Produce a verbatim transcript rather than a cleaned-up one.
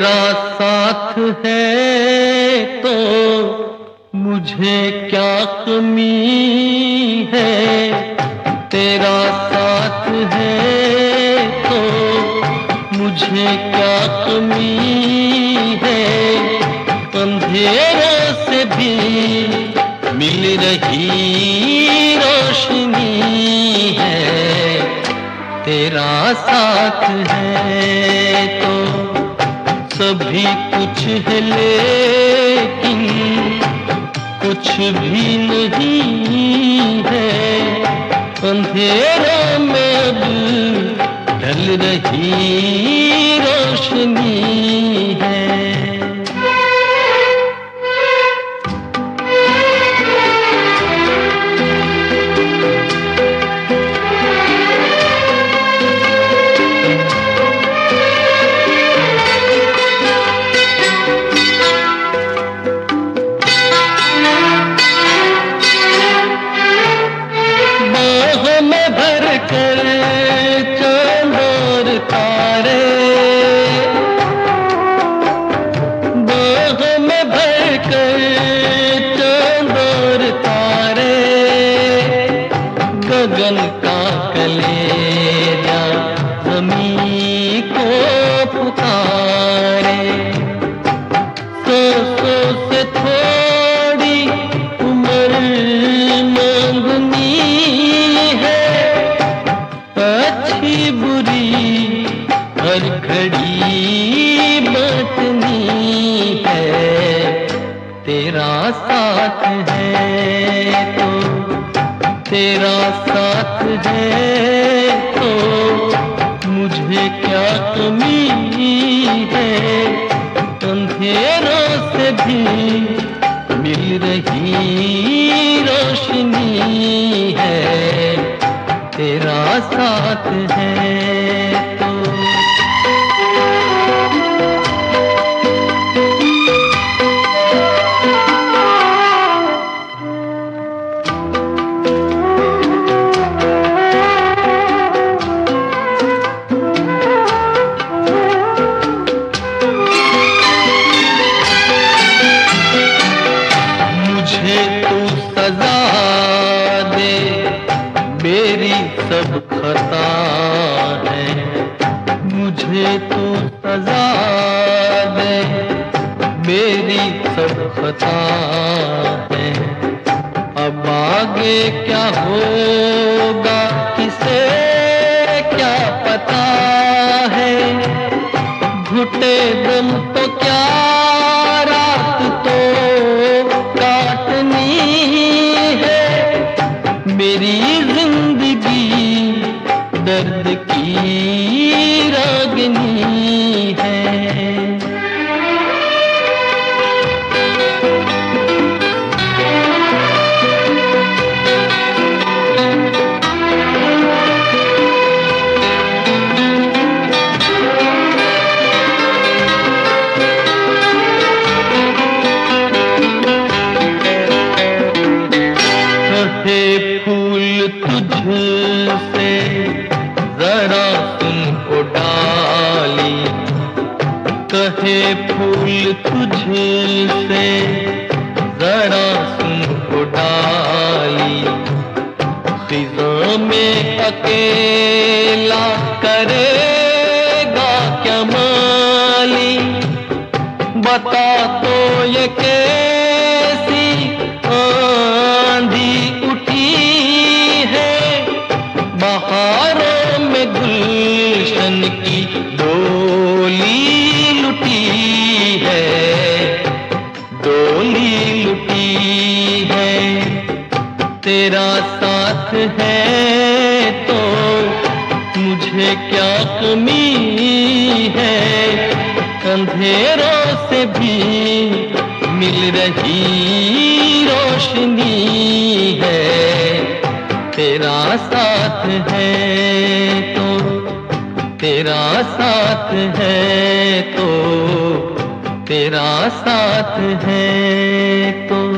तेरा साथ है तो मुझे क्या कमी है, तेरा साथ है तो मुझे क्या कमी है। अंधेरों से भी मिल रही रोशनी है, तेरा साथ है तो सभी कुछ है लेकिन कुछ भी नहीं है। अंधेरों में अब ढल रही रोशनी है। गगन का कलेजा ज़मीं को पुकारे, सौ सौ से थोड़ी उम्र मांगनी है। अच्छी बुरी हर घड़ी बांटनी है, तेरा साथ है तो तेरा साथ है तो मुझे क्या कमी है। अंधेरों से भी मिल रही रोशनी है, तेरा साथ है तो। सजा दे मेरी सब खता है, मुझे तो सजा दे मेरी सब खता है। अब आगे क्या होगा किसे क्या पता है। घुटे दम तो क्या रात तो काटनी है। मेरी जिंदगी दर्द की रागनी है। फूल तुझसे जरा सुन को डाली, कहे फूल तुझसे जरा सुन को डाली। खिज़ां में अकेला करेगा क्या माली। बता तो ये कैसी आंधी बहारों में गुलशन की डोली लुटी है, डोली लुटी है। तेरा साथ है तो मुझे क्या कमी है। अंधेरों से भी मिल रही रोशनी है, तेरा साथ है तो तेरा साथ है तो तेरा साथ है तो।